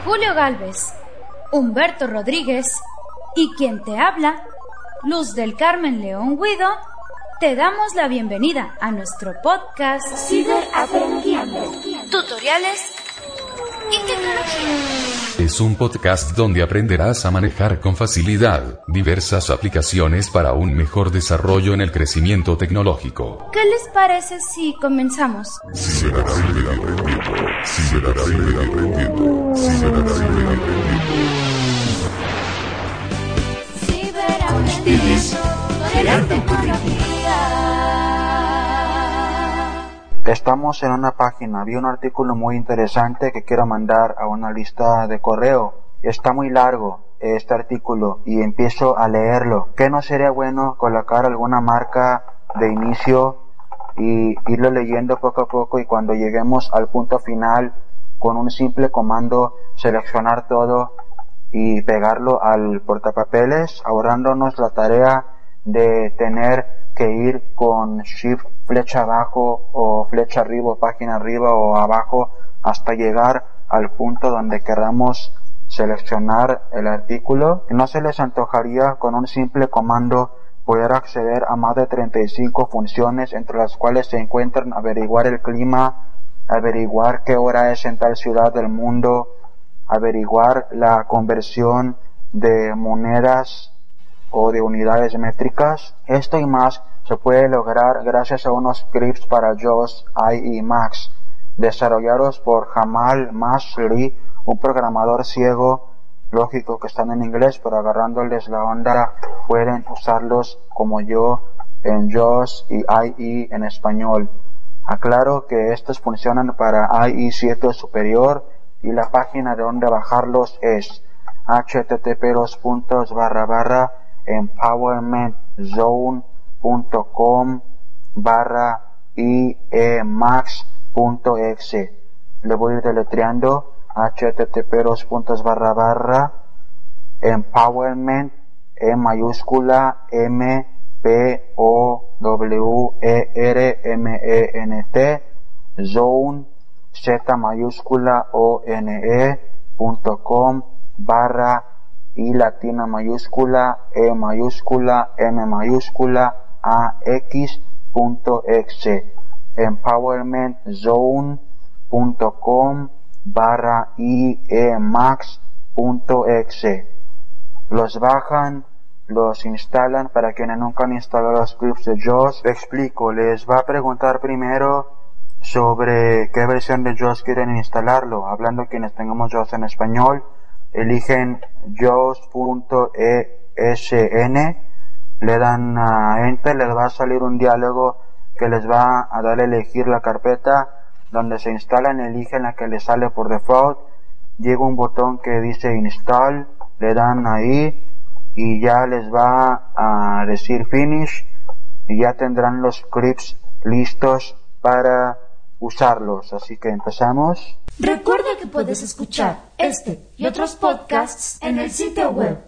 Julio Galvez, Humberto Rodríguez y quien te habla, Luz del Carmen León Guido, te damos la bienvenida a nuestro podcast Ciberaprendiendo, tutoriales y tecnología. Es un podcast donde aprenderás a manejar con facilidad diversas aplicaciones para un mejor desarrollo en el crecimiento tecnológico. ¿Qué les parece si comenzamos? Estamos en una página, vi un artículo muy interesante que quiero mandar a una lista de correo. Está muy largo este artículo y empiezo a leerlo. ¿Qué no sería bueno colocar alguna marca de inicio y irlo leyendo poco a poco, y cuando lleguemos al punto final con un simple comando seleccionar todo y pegarlo al portapapeles, ahorrándonos la tarea de tener que ir con shift flecha abajo o flecha arriba o página arriba o abajo hasta llegar al punto donde queramos seleccionar el artículo? ¿No se les antojaría con un simple comando poder acceder a más de 35 funciones, entre las cuales se encuentran averiguar el clima, averiguar qué hora es en tal ciudad del mundo, averiguar la conversión de monedas o de unidades métricas? Esto y más se puede lograr gracias a unos scripts para JAWS IE Max, desarrollados por Jamal Masri, un programador ciego. Lógico que están en inglés, pero agarrándoles la onda pueden usarlos como yo en JAWS y IE en español. Aclaro que estos funcionan para IE 7 superior, y la página de donde bajarlos es http://empowermentzone.com/iemax.exe. Le voy a ir deletreando: http://empowerment, E mayúscula MPOWERMENT, zone, Z mayúscula ONE.com/i latina mayúscula E mayúscula M mayúscula AX.exe. empowermentzone.com/iemax.exe. Los bajan, los instalan. Para quienes nunca han instalado los scripts de JAWS, explico. Les va a preguntar primero sobre qué versión de JAWS quieren instalarlo. Hablando quienes tengamos JAWS en español, eligen JAWS.esn, le dan a Enter, les va a salir un diálogo que les va a dar a elegir la carpeta donde se instalan. Eligen la que les sale por default. Llega un botón que dice Install, le dan ahí y ya les va a decir Finish, y ya tendrán los scripts listos para usarlos. Así que empezamos. Recuerda que puedes escuchar este y otros podcasts en el sitio web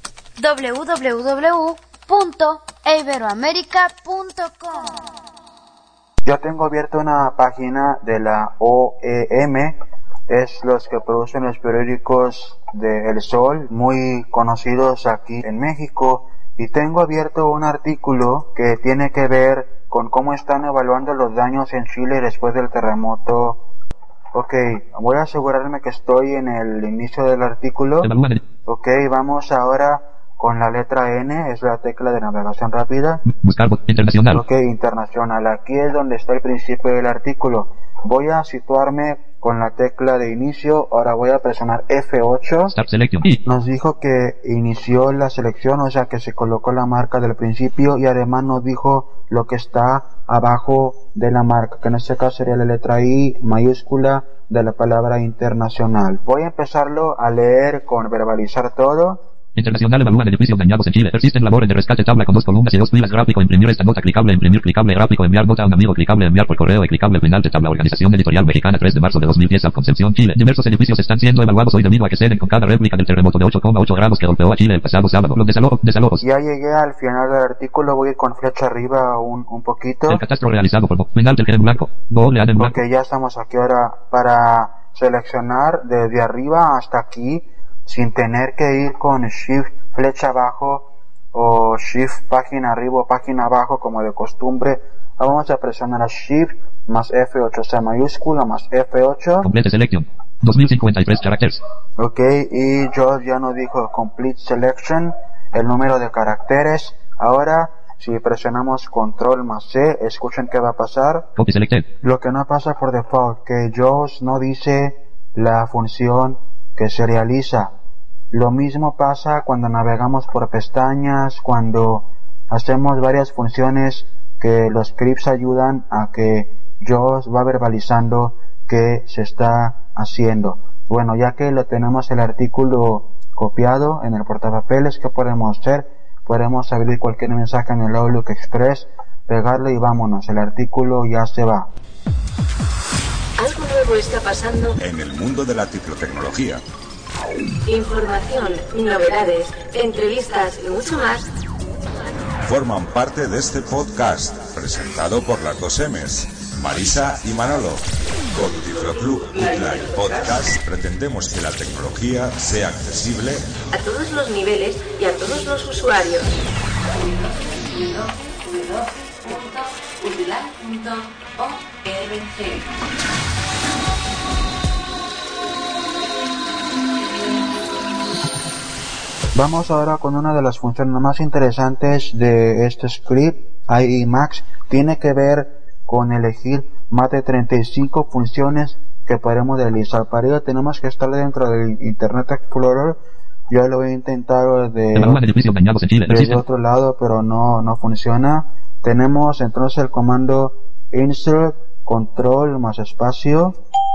www.iberoamerica.com. Yo tengo abierta una página de la OEM, es los que producen los periódicos de El Sol, muy conocidos aquí en México, y tengo abierto un artículo que tiene que ver con cómo están evaluando los daños en Chile después del terremoto. Ok, voy a asegurarme que estoy en el inicio del artículo. Ok, vamos ahora con la letra N, es la tecla de navegación rápida. Buscar internacional. Ok, internacional. Aquí es donde está el principio del artículo. Voy a situarme con la tecla de inicio. Ahora voy a presionar F8. Start selection. Nos dijo que inició la selección, o sea que se colocó la marca del principio, y además nos dijo lo que está abajo de la marca, que en este caso sería la letra I mayúscula de la palabra internacional. Voy a empezarlo a leer con verbalizar todo. Internacional evalúa beneficios dañados en Chile. Persisten labores de rescate, tabla con 2 columnas y 2 filas, gráfico, imprimir esta nota, clicable, imprimir, clicable, gráfico, enviar nota a un amigo, clicable, enviar por correo y clicable, final de tabla. Organización Editorial Mexicana, 3 de marzo de 2010, a Concepción, Chile. Diversos edificios están siendo evaluados hoy debido a que ceden con cada réplica del terremoto de 8,8 grados que golpeó a Chile el pasado sábado. Los desalojos. Ya llegué al final del artículo, voy a ir con flecha arriba un poquito. El catastro realizado por final del en blanco. Gol, en blanco. Porque ya estamos aquí ahora para seleccionar desde arriba hasta aquí sin tener que ir con Shift flecha abajo o Shift página arriba o página abajo como de costumbre. Vamos a presionar a Shift más F8, C mayúscula más F8. Complete selection. 2053 characters. Ok, y Josh ya nos dijo Complete Selection, el número de caracteres. Ahora, si presionamos Control más C, escuchen qué va a pasar. Copy selected. Lo que no pasa por default, que Josh no dice la función que se realiza. Lo mismo pasa cuando navegamos por pestañas, cuando hacemos varias funciones que los scripts ayudan a que Josh va verbalizando que se está haciendo. Bueno, ya que lo tenemos el artículo copiado en el portapapeles, ¿qué podemos hacer? Podemos abrir cualquier mensaje en el Outlook Express, pegarlo y vámonos, el artículo ya se va. Algo nuevo está pasando en el mundo de la ciclotecnología. Información, novedades, entrevistas y mucho más forman parte de este podcast presentado por las dos M's, Marisa y Manolo. Con Cicloclub Online Podcast pretendemos que la tecnología sea accesible a todos los niveles y a todos los usuarios. Vamos ahora con una de las funciones más interesantes de este script, IE Max. Tiene que ver con elegir más de 35 funciones que podemos realizar. Para ello tenemos que estar dentro del Internet Explorer. Yo lo he intentado desde otro lado, pero no funciona. Tenemos entonces el comando insert control más espacio.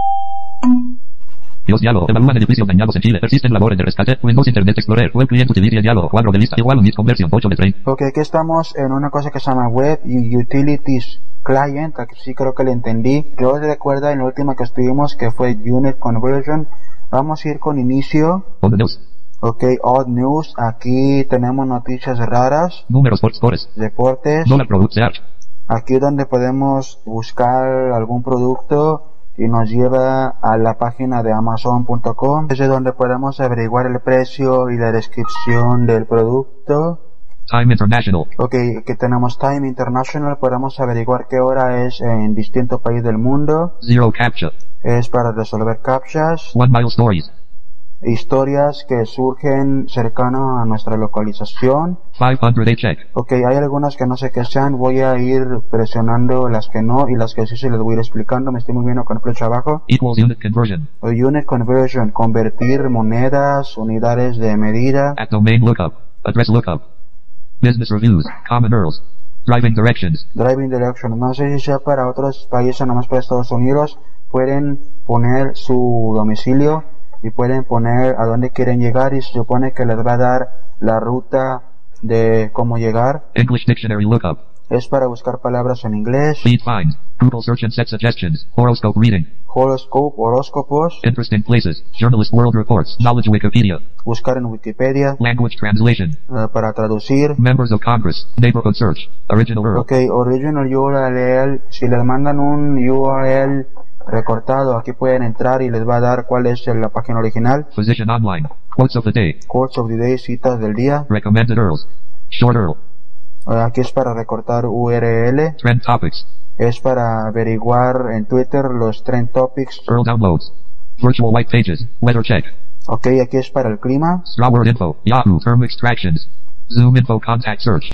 Dios diálogo, evalúan edificios dañados en Chile, persisten labores de rescate, Windows Internet Explorer, web client utiliza el diálogo, cuadro de lista igual unit conversion 8 de 30. Ok, aquí estamos en una cosa que se llama Web Utilities Client, aquí sí creo que le entendí. Yo recuerda en la última que estuvimos que fue Unit Conversion. Vamos a ir con inicio. All the news. Ok, Odd News, aquí tenemos noticias raras. Números por scores. Deportes. Dollar Product Search. Aquí es donde podemos buscar algún producto y nos lleva a la página de Amazon.com. Es donde podemos averiguar el precio y la descripción del producto. Time International. Ok, aquí tenemos Time International, podemos averiguar qué hora es en distintos países del mundo. Zero Captcha. Es para resolver captchas. 1 Mile Stories. Historias que surgen cercano a nuestra localización. 500 check. Ok, hay algunas que no sé qué sean, voy a ir presionando las que no y las que sí se les voy a ir explicando. Me estoy moviendo con flecha abajo. Equals unit conversion. O unit conversion, convertir monedas, unidades de medida. At domain lookup. Address lookup. Business reviews. Common URLs. Driving directions. Driving directions. No sé si sea para otros países, nomás para Estados Unidos. Pueden poner su domicilio y pueden poner a dónde quieren llegar y se supone que les va a dar la ruta de cómo llegar. English Dictionary lookup. Es para buscar palabras en inglés. Speed find. Google search and set suggestions. Horoscope reading. Horoscope, horóscopos. Interesting places. Journalist world reports. Knowledge Wikipedia. Buscar en Wikipedia. Language translation. Para traducir. Members of Congress. Neighborhood search. Original URL. Ok, original URL. Si les mandan un URL recortado, aquí pueden entrar y les va a dar cuál es la página original. Position online. Quotes of the day. Quotes of the day, citas del día. Recommended URLs. Short URL. Aquí es para recortar URL. Trend topics. Es para averiguar en Twitter los trend topics. URL downloads. Virtual white pages. Weather check. Ok, aquí es para el clima. Strawword info. Yahoo. Term extractions. Zoom info contact search.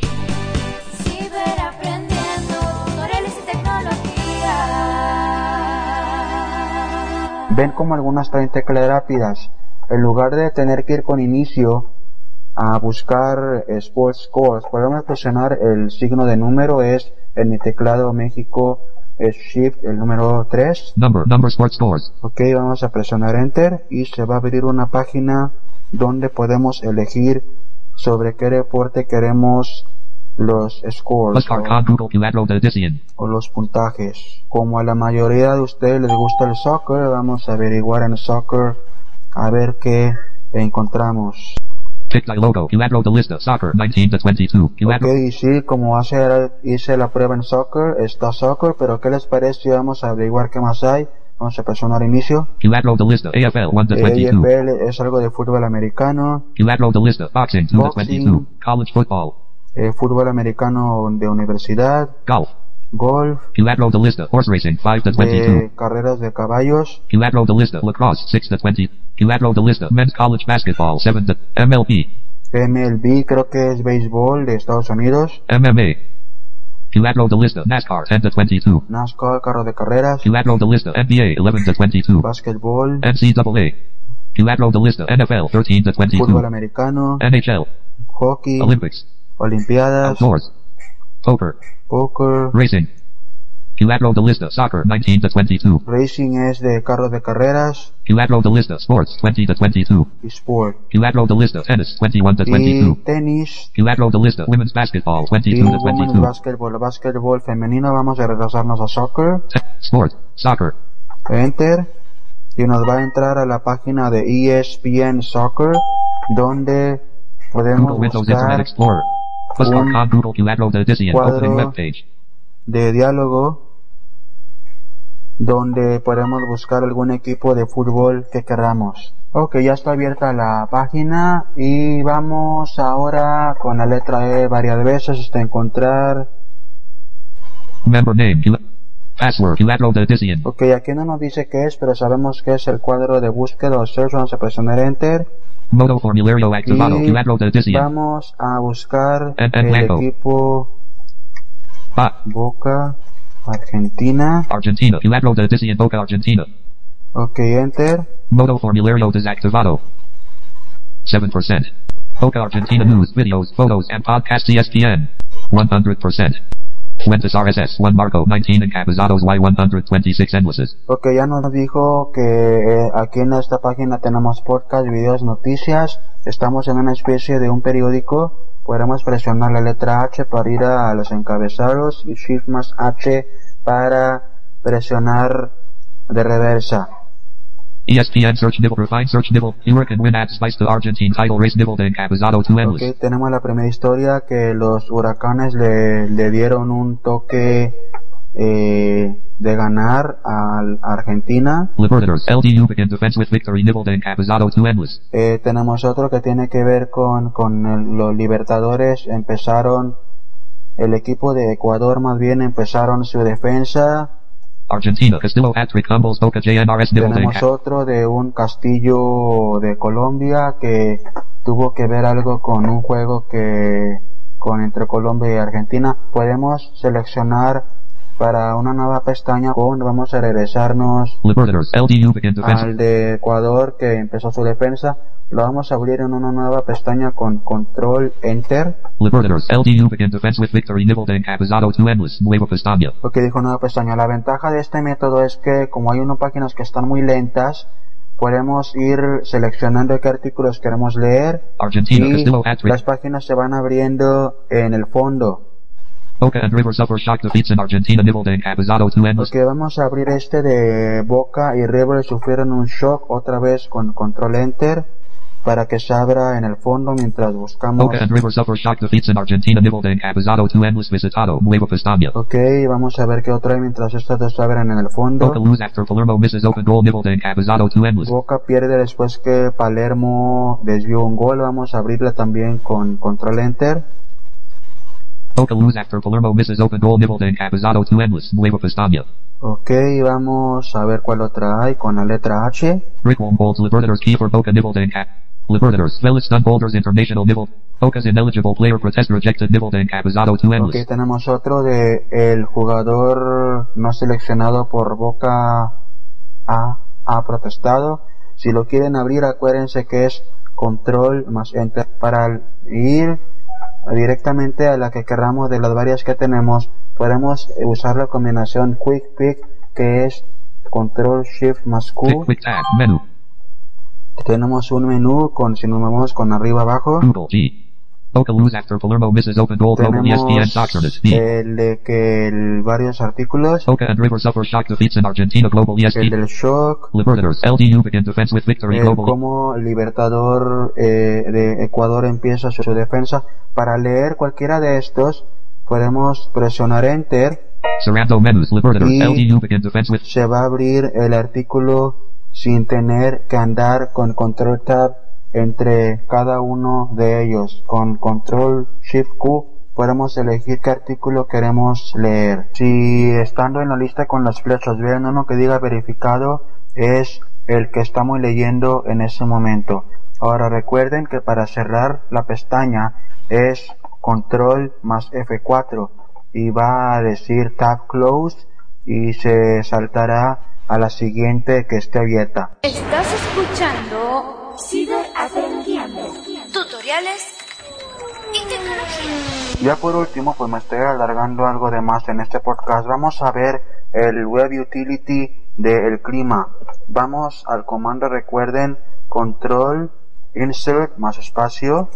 Ven como algunas traen teclas rápidas. En lugar de tener que ir con inicio a buscar Sports Scores, podemos presionar el signo de número, es en mi teclado México es Shift, el número 3. Number Sports Scores. Ok, vamos a presionar Enter y se va a abrir una página donde podemos elegir sobre qué deporte queremos los scores o los puntajes. Como a la mayoría de ustedes les gusta el soccer, vamos a averiguar en soccer a ver qué encontramos. Logo, de lista, soccer, 19 to 22. Ok, y sí, como hice la prueba en soccer, está soccer, pero ¿qué les parece si vamos a averiguar qué más hay? Vamos a presionar inicio. Cuadro de lista. AFL 1 to 22. AFL es algo de fútbol americano. Cuadro de lista. Boxing 2 to Boxing. 22. College football. Fútbol americano de universidad. Golf. Golf. Cuadro de lista. Horse racing 5 to 22. Carreras de caballos. Cuadro de lista. Lacrosse 6 to 20. Cuadro de lista. Men's college basketball 7 to MLB. MLB creo que es béisbol de Estados Unidos. MMA. Cuadro de lista. NASCAR 10 to 22. NASCAR, carro de carreras. Cuadro de lista. NBA 11 to 22. Basketball. NCAA. Cuadro de lista. NFL 13 to 22. Fútbol americano. NHL. Hockey. Olympics. Olimpiadas. Outdoors. Poker. Poker. Racing. Cuadro de lista. Soccer 19 to 22. Racing es de carro de carreras. Cuadro de lista. Sports 20 to 22. Y sport. Cuadro de lista. Tennis 21 to Y 22. tenis. Cuadro de lista. Women's basketball Y 22 to women's 22. basketball. Basketball femenino. Vamos a regresarnos a soccer. Sport. Soccer. Enter. Y nos va a entrar a la página de ESPN Soccer, donde podemos Google Windows Internet buscar Explorer. Buscar Google Cuadro de Edición. cuadro Opening web page. de diálogo, donde podemos buscar algún equipo de fútbol que queramos. Ok, ya está abierta la página y vamos ahora con la letra E varias veces hasta encontrar. Member name. Password. Cuadro de Edición. Ok, aquí no nos dice qué es, pero sabemos que es el cuadro de búsqueda o search. Vamos a presionar Enter. Modo formulario activado. Y Cuadro de Edición. vamos a buscar En el blanco. equipo Ba. Boca Argentina. Argentina. Cuadro de Edición. Boca Argentina. Ok, Enter. Modo formulario desactivado. 7%. Boca Argentina news, videos, photos, and podcasts ESPN. 100%. Fuentes RSS 1 Marco 19 encabezados Y126 endlesses. Ok, ya nos dijo que aquí en esta página tenemos podcast, videos, noticias. Estamos en una especie de un periódico. Podemos presionar la letra H para ir a los encabezados y Shift más H para presionar de reversa. ESPN search nibble refine search nibble. Hurricane win at Spice to Argentine title race nibble de encabezado to endless. Ok, tenemos la primera historia que los huracanes le dieron un toque de ganar a Argentina. Libertadores LDU begin defense with victory nibble de encabezado to endless. Tenemos otro que tiene que ver con los Libertadores. El equipo de Ecuador más bien empezaron su defensa. Argentina Castillo hat-trick humbles Boca JNRS nibble de Tenemos otro de un Castillo de Colombia que tuvo que ver algo con un juego entre Colombia y Argentina. Podemos seleccionar para una nueva pestaña vamos a regresarnos Libertadores LDU begin defense. al de Ecuador que empezó su defensa. Lo vamos a abrir en una nueva pestaña con control enter. Libertadores LDU begin defense with victory nibble de encabezado to endless. Nueva pestaña. Porque dijo nueva pestaña. La ventaja de este método es que como hay unas páginas que están muy lentas, podemos ir seleccionando qué artículos queremos leer Argentina y Castillo hat-trick. las páginas se van abriendo en el fondo. Boca and River suffer shock defeats in Argentina nibble de encabezado to endless. Porque vamos a abrir este de Boca y River sufrieron un shock otra vez con control enter para que se abra en el fondo mientras buscamos. Boca and River suffer shock defeats in Argentina nibble de encabezado to endless visitado. Nueva pestaña. Ok, vamos a ver qué otra hay mientras estas dos se abren en el fondo. Boca lose after Palermo misses open goal nibble de encabezado to endless. Boca pierde después que Palermo desvió un gol. Vamos a abrirla también con control enter. Boca lose after Palermo misses open goal nibble de encabezado to endless. Nueva pestaña. Ok, vamos a ver cuál otra hay con la letra H. Rickholm holds Libertadores key for Boca nibble de encab. Libertadores Vélez Stun Boulders International nibble. Boca's ineligible player protest rejected nibble de encabezado to endless. Ok, tenemos otro de el jugador no seleccionado por Boca ha protestado. Si lo quieren abrir, acuérdense que es control más enter para ir directamente a la que queramos de las varias que tenemos. Podemos usar la combinación quick pick que es control shift más Q. Quick tab menu. Tenemos un menú si nos movemos con arriba abajo. Google G. Boca lose after Palermo misses open goal global ESPN Soccernet B. El de que varios artículos. Boca and River suffer shock defeats in Argentina global El ESPN. del shock. Libertadores LDU begin defense with victory global. Como el Libertador de Ecuador empieza su defensa. Para leer cualquiera de estos podemos presionar enter Cerrando menus. Libertador. Y LDU begin defense with. se va a abrir el artículo sin tener que andar con control tab entre cada uno de ellos. Con control shift Q podemos elegir qué artículo queremos leer. Si estando en la lista con las flechas ven uno que diga verificado, es el que estamos leyendo en ese momento. Ahora recuerden que para cerrar la pestaña es control más F4 y va a decir tab close y se saltará a la siguiente que esté abierta. Estás escuchando Ciberaprendiendo, tutoriales y tecnología. Ya por último, pues me estoy alargando algo de más en este podcast. Vamos a ver el web utility del clima. Vamos al comando, recuerden, control insert más espacio.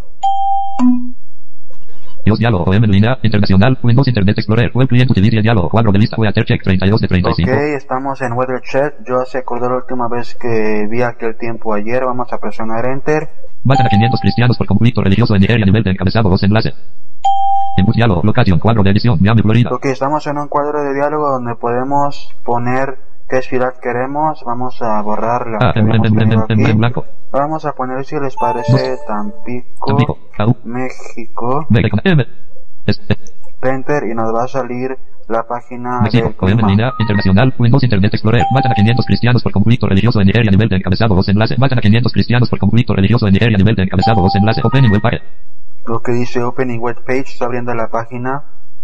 Diálogo OM en línea internacional Windows Internet Explorer Web Client Utility Diálogo cuadro de lista WeatherCheck 32 de 35. Ok, estamos en WeatherCheck. Yo se acordó la última vez que vi aquel tiempo ayer. Vamos a presionar Enter. Matan a 500 cristianos por conflicto religioso en Nigeria. Nivel de encabezado 2 enlace. Input diálogo locación cuadro de edición Miami Florida. Ok, estamos en un cuadro de diálogo donde podemos poner qué ciudad queremos. Vamos a borrar la que hemos tenido aquí. En blanco. Vamos a poner, si les parece, Tampico, México. Enter y nos va a salir la página del clima. Línea internacional Windows Internet Explorer. Matan a 500 cristianos por conflicto religioso en Nigeria. Nivel de encabezado 2 enlace. Matan a 500 cristianos por conflicto religioso en Nigeria. Nivel de encabezado 2 enlace. Opening web page. Lo que dice Opening Web Page, está abriendo la página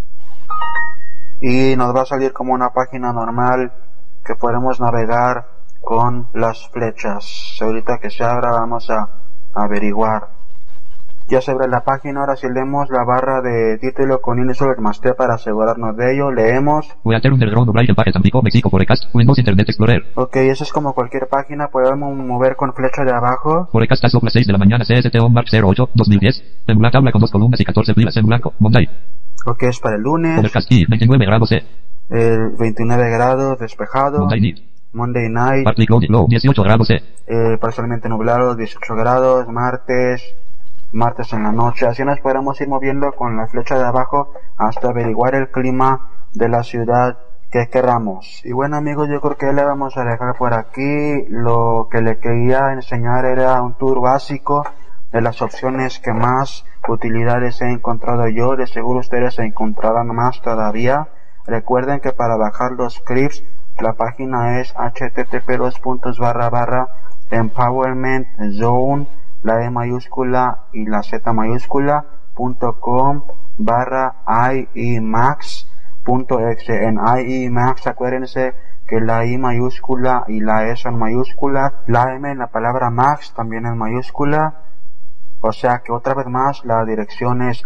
y nos va a salir como una página normal que podemos navegar con las flechas. Ahorita que se abra vamos a averiguar. Ya se abre la página. Ahora si leemos la barra de título con insert más T para asegurarnos de ello, leemos. Tampico, México, Forecast, Windows Internet Explorer. Ok, eso es como cualquier página. Podemos mover con flecha de abajo. Forecast a las 6 de la mañana, CST on March 08, 2010. En blanco, tabla con 2 columnas y 14 filas en blanco. Monday. Ok, es para el lunes. Forecast y 29 grados C. El 29 grados despejado. Monday night. Partly cloudy, low, 18 grados C. Parcialmente nublado, 18 grados. Martes en la noche. Así nos podemos ir moviendo con la flecha de abajo hasta averiguar el clima de la ciudad que queramos. Y bueno amigos, yo creo que le vamos a dejar por aquí. Lo que le quería enseñar era un tour básico de las opciones que más utilidades he encontrado yo. De seguro ustedes encontrarán más todavía. Recuerden que para bajar los scripts la página es http://empowerment zone, la E mayúscula y la Z mayúscula .com/iemax.exe. En iemax acuérdense que la I mayúscula y la E son mayúsculas, la M en la palabra max también es mayúscula, o sea que otra vez más la dirección es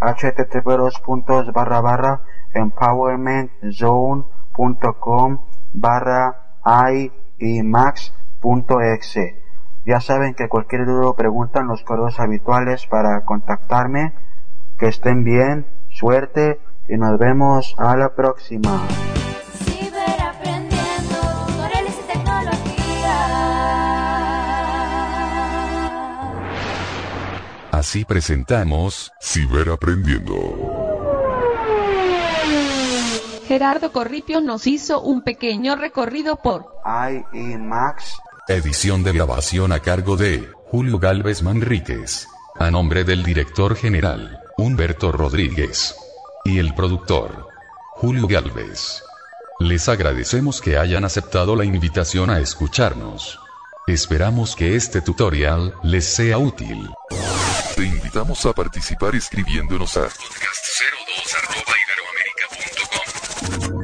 http://empowermentzone.com/iemax.exe. Ya saben que cualquier duda o pregunta en los correos habituales para contactarme. Que estén bien, suerte y nos vemos a la próxima. Ciberaprendiendo, tutoriales y tecnología. Así presentamos Ciberaprendiendo. Gerardo Corripio nos hizo un pequeño recorrido por iemax. Edición de grabación a cargo de Julio Gálvez Manríquez. A nombre del director general, Humberto Rodríguez. Y el productor, Julio Gálvez. Les agradecemos que hayan aceptado la invitación a escucharnos. Esperamos que este tutorial les sea útil. Te invitamos a participar escribiéndonos a podcast02@iberoamerica.com.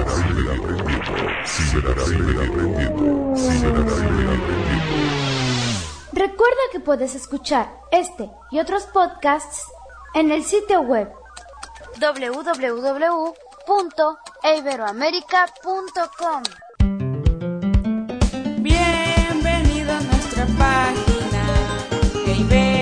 Ciberaprendiendo. Recuerda que puedes escuchar este y otros podcasts en el sitio web www.iberoamerica.com. Bienvenido a nuestra página